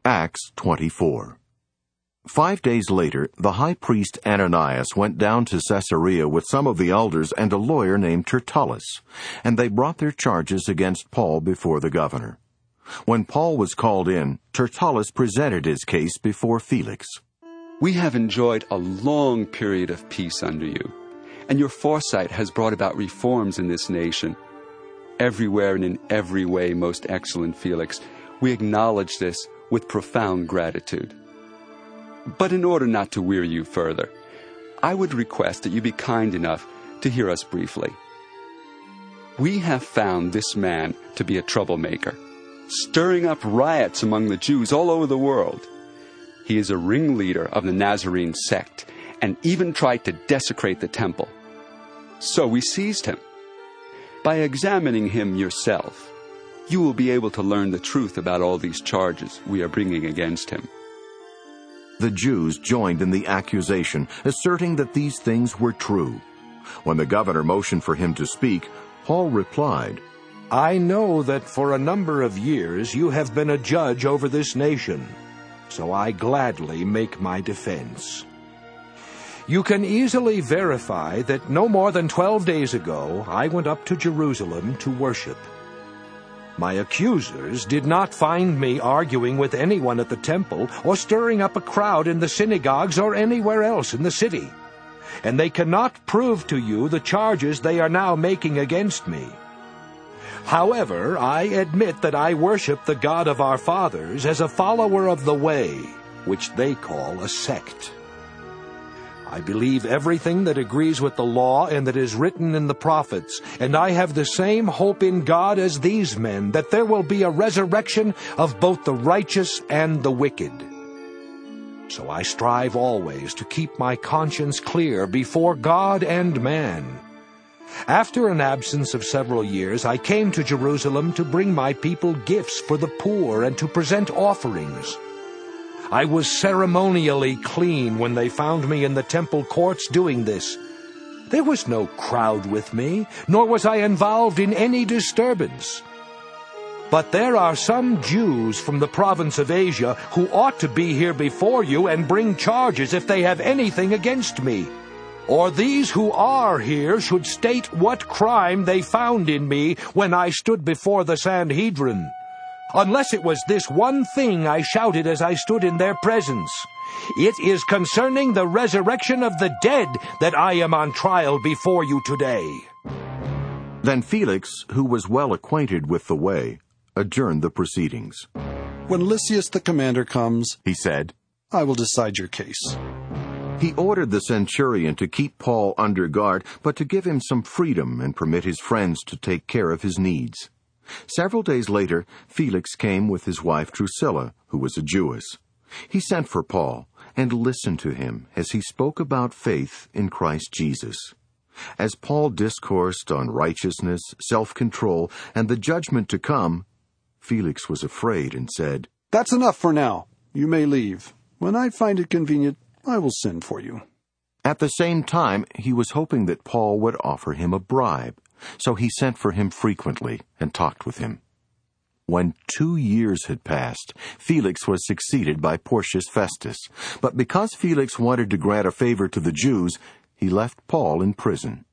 Acts 24. 5 days later, the high priest Ananias went down to Caesarea with some of the elders and a lawyer named Tertullus, and they brought their charges against Paul before the governor. When Paul was called in, Tertullus presented his case before Felix. We have enjoyed a long period of peace under you, and your foresight has brought about reforms in this nation. Everywhere and in every way, most excellent Felix, we acknowledge this with profound gratitude. But in order not to weary you further, I would request that you be kind enough to hear us briefly. We have found this man to be a troublemaker, stirring up riots among the Jews all over the world. He is a ringleader of the Nazarene sect and even tried to desecrate the temple. So we seized him. By examining him yourself, you will be able to learn the truth about all these charges we are bringing against him. The Jews joined in the accusation, asserting that these things were true. When the governor motioned for him to speak, Paul replied, I know that for a number of years you have been a judge over this nation, so I gladly make my defense. You can easily verify that no more than 12 days ago I went up to Jerusalem to worship. My accusers did not find me arguing with anyone at the temple or stirring up a crowd in the synagogues or anywhere else in the city, and they cannot prove to you the charges they are now making against me. However, I admit that I worship the God of our fathers as a follower of the way, which they call a sect. I believe everything that agrees with the law and that is written in the prophets, and I have the same hope in God as these men, that there will be a resurrection of both the righteous and the wicked. So I strive always to keep my conscience clear before God and man. After an absence of several years, I came to Jerusalem to bring my people gifts for the poor and to present offerings. I was ceremonially clean when they found me in the temple courts doing this. There was no crowd with me, nor was I involved in any disturbance. But there are some Jews from the province of Asia who ought to be here before you and bring charges if they have anything against me. Or these who are here should state what crime they found in me when I stood before the Sanhedrin. Unless it was this one thing I shouted as I stood in their presence. It is concerning the resurrection of the dead that I am on trial before you today. Then Felix, who was well acquainted with the way, adjourned the proceedings. When Lysias the commander comes, he said, I will decide your case. He ordered the centurion to keep Paul under guard, but to give him some freedom and permit his friends to take care of his needs. Several days later, Felix came with his wife Drusilla, who was a Jewess. He sent for Paul and listened to him as he spoke about faith in Christ Jesus. As Paul discoursed on righteousness, self-control, and the judgment to come, Felix was afraid and said, That's enough for now. You may leave. When I find it convenient, I will send for you. At the same time, he was hoping that Paul would offer him a bribe. So he sent for him frequently and talked with him. When 2 years had passed, Felix was succeeded by Porcius Festus. But because Felix wanted to grant a favor to the Jews, he left Paul in prison.